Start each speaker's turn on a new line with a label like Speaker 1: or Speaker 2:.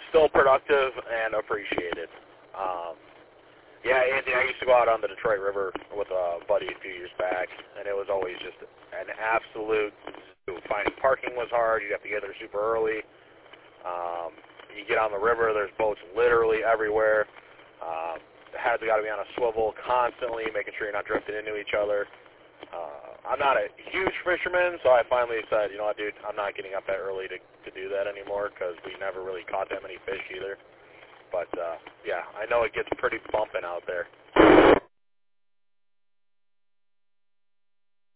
Speaker 1: still productive and appreciated. Yeah, Andy, I used to go out on the Detroit River with a buddy a few years back, and it was always just an absolute zoo. Finding parking was hard. You'd have to get there super early. You get on the river, there's boats literally everywhere. The heads got to be on a swivel constantly, making sure you're not drifting into each other. I'm not a huge fisherman, so I finally said, you know what, dude, I'm not getting up that early to do that anymore because we never really caught that many fish either. But, yeah, I know it gets pretty bumping out there.